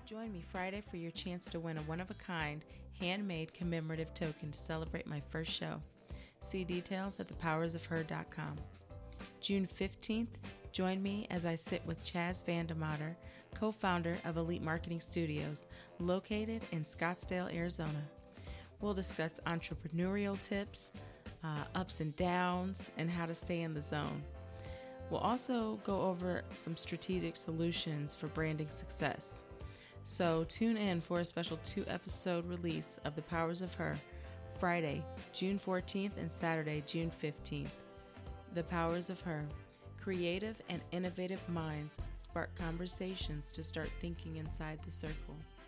Join me Friday for your chance to win a one-of-a-kind, handmade commemorative token to celebrate my first show. See details at thepowersofher.com. June 15th, join me as I sit with Chaz Vandemotter, co-founder of Elite Marketing Studios, located in Scottsdale, Arizona. We'll discuss entrepreneurial tips, ups and downs, and how to stay in the zone. We'll also go over some strategic solutions for branding success. So tune in for a special 2-episode release of The Powers of Her, Friday, June 14th and Saturday, June 15th. The Powers of Her. Creative and innovative minds spark conversations to start thinking inside the circle.